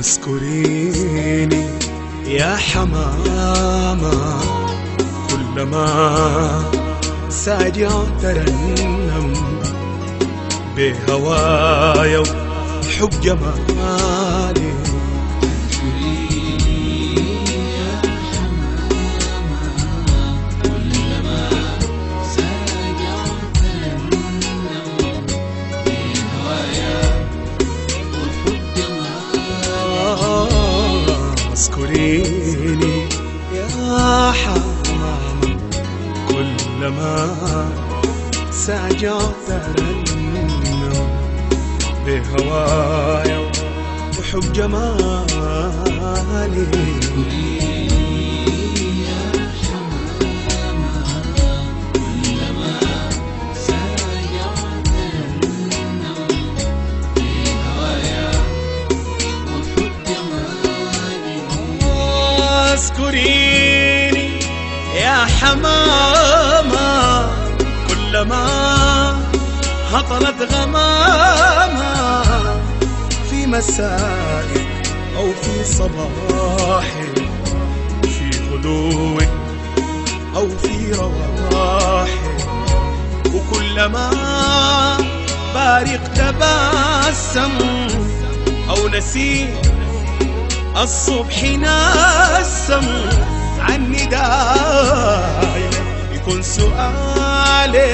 اذكريني يا حمامة كلما ساجع ترنم بهوايا وحب جمالي. اذكريني يا حمامة كلما ساجع ترنم بهوايا وحب جمالي. اذكريني يا حمامة كلما هطلت غمامة في مسائي أو في صباحي، في غدوي أو في رواحي، وكلما بارق تبسم أو نسيت الصبح نسم عن نداي يكون سؤالي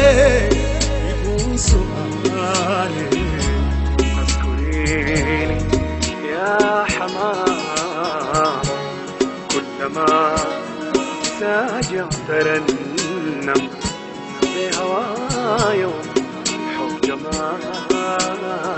اذكريني يا حمام كلما ساجع ترنم بهوايا حب جمالي.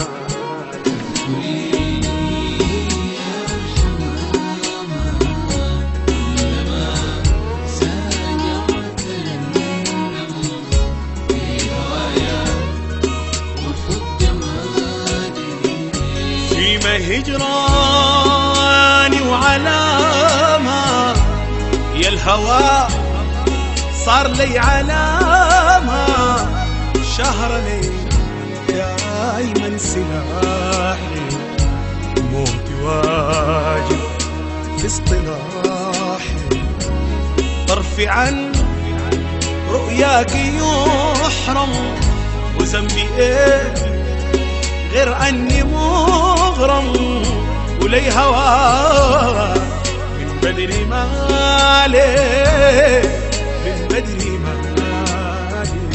فيما هجراني وعلامة يا الهوى صار لي علامة، شهر لي دايما سلاحي، موتي واجب في اصطلاحي، طرفي عن رؤياك يحرم، وذنبي ايه غير أني مغرم، ولي هوا من بدري مالي، من بدري مالي.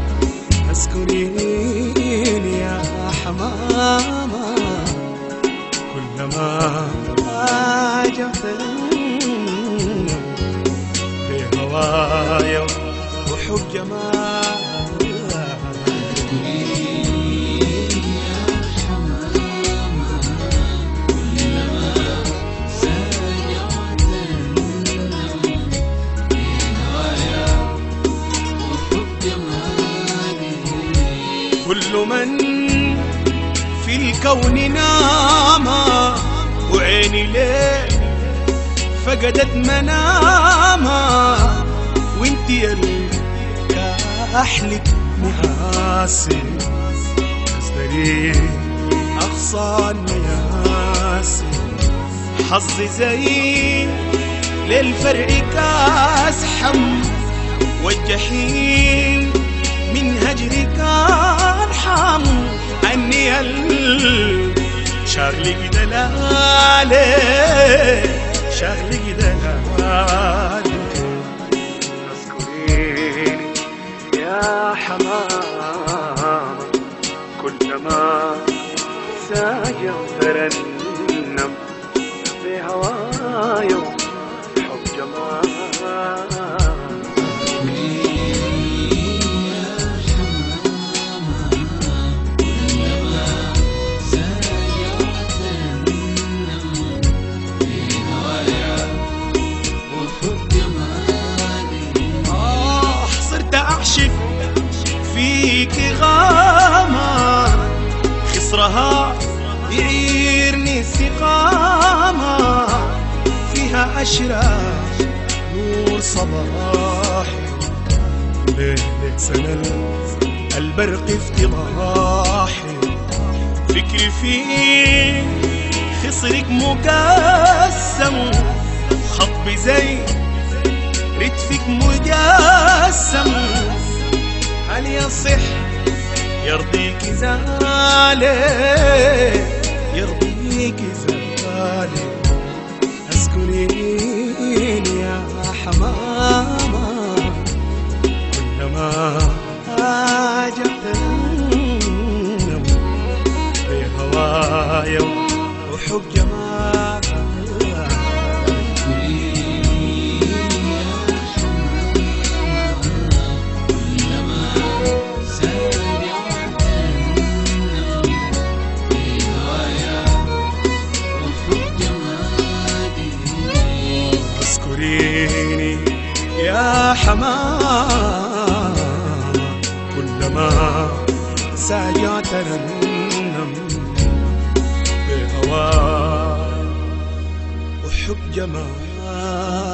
اذكريني يا حمامة كلما واجهت بهوايا وحب جمالي. كل من في الكون نام وعيني ليه فقدت منامة، وانت يلي كاحلك مهاسي اصدري اغصان مياسي، حظي زي للفرع كاس حم، والجحيم من هجرك ارحم عني شغلك دلالي، شغلك دلالي. اذكريني يا حمام كلما ساجع ترنم بهوايا حب جمالي. فيك غامة خسرها يعيرني استقامة، فيها أشراق نور صباحي، ليلة سنة البرق افتضاحي، فكري فيك خصرك مقسم، خطبي زي ردفك مجسم. هل يصح يرضيك زالي، يرضيك زالي؟ اسكنين يا حمامة كلما جئت بهوايا وحب جمال. اذكريني يا حمام كلما ساجعت ترنم بهواك وحب جمال.